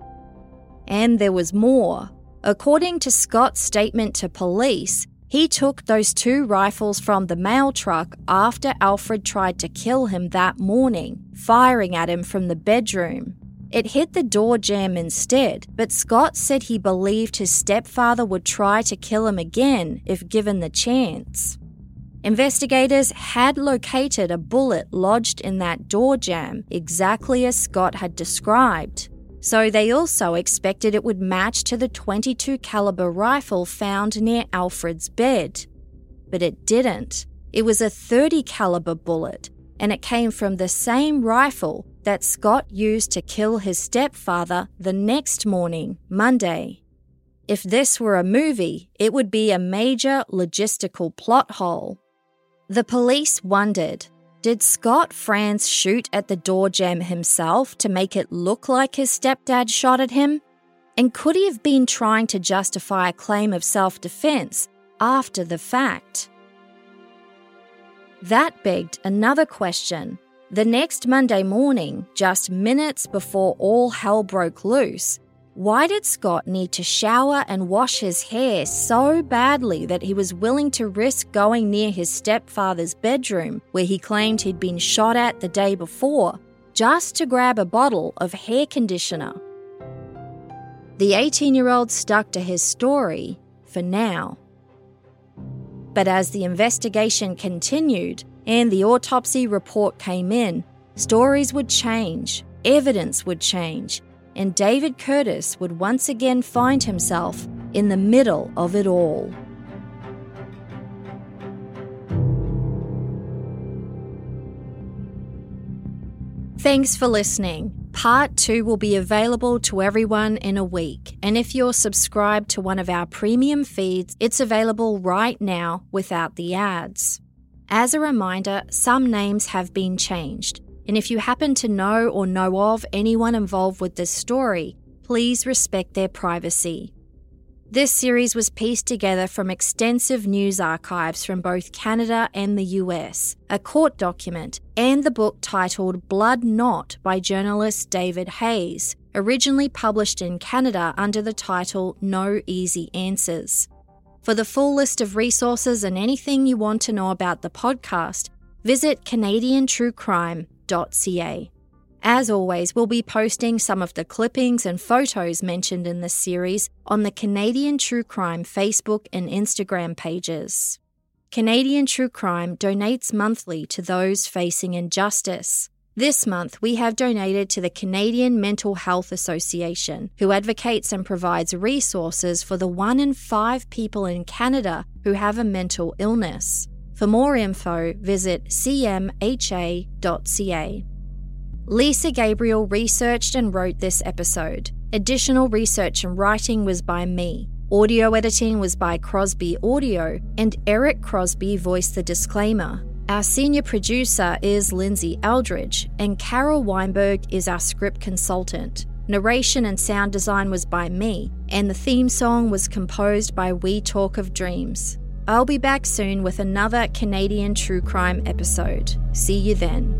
And there was more. According to Scott's statement to police, he took those two rifles from the mail truck after Alfred tried to kill him that morning, firing at him from the bedroom. It hit the door jamb instead, but Scott said he believed his stepfather would try to kill him again if given the chance. Investigators had located a bullet lodged in that door jamb exactly as Scott had described. So they also expected it would match to the twenty-two caliber rifle found near Alfred's bed. But it didn't. It was a thirty caliber bullet, and it came from the same rifle that Scott used to kill his stepfather the next morning, Monday. If this were a movie, it would be a major logistical plot hole. The police wondered, did Scott Franz shoot at the door jamb himself to make it look like his stepdad shot at him? And could he have been trying to justify a claim of self-defense after the fact? That begged another question. The next Monday morning, just minutes before all hell broke loose, why did Scott need to shower and wash his hair so badly that he was willing to risk going near his stepfather's bedroom, where he claimed he'd been shot at the day before, just to grab a bottle of hair conditioner? The eighteen-year-old stuck to his story for now. But as the investigation continued and the autopsy report came in, stories would change, evidence would change, and David Curtis would once again find himself in the middle of it all. Thanks for listening. Part two will be available to everyone in a week, and if you're subscribed to one of our premium feeds, it's available right now without the ads. As a reminder, some names have been changed, and if you happen to know or know of anyone involved with this story, please respect their privacy. This series was pieced together from extensive news archives from both Canada and the U S, a court document, and the book titled Blood Knot by journalist David Hayes, originally published in Canada under the title No Easy Answers. For the full list of resources and anything you want to know about the podcast, visit Canadian True Crime dot c a. As always, we'll be posting some of the clippings and photos mentioned in this series on the Canadian True Crime Facebook and Instagram pages. Canadian True Crime donates monthly to those facing injustice. This month, we have donated to the Canadian Mental Health Association, who advocates and provides resources for the one in five people in Canada who have a mental illness. For more info, visit c m h a dot c a. Lisa Gabriel researched and wrote this episode. Additional research and writing was by me. Audio editing was by Crosby Audio, and Eric Crosby voiced the disclaimer. Our senior producer is Lindsay Eldridge, and Carol Weinberg is our script consultant. Narration and sound design was by me, and the theme song was composed by We Talk of Dreams. I'll be back soon with another Canadian true crime episode. See you then.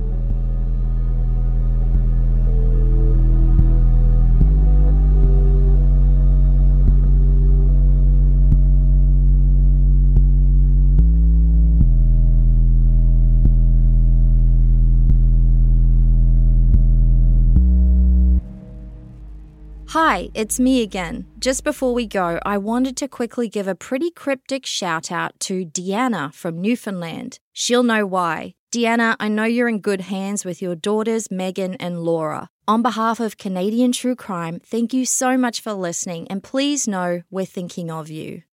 Hi, it's me again. Just before we go, I wanted to quickly give a pretty cryptic shout out to Deanna from Newfoundland. She'll know why. Deanna, I know you're in good hands with your daughters Megan and Laura. On behalf of Canadian True Crime, thank you so much for listening, and please know we're thinking of you.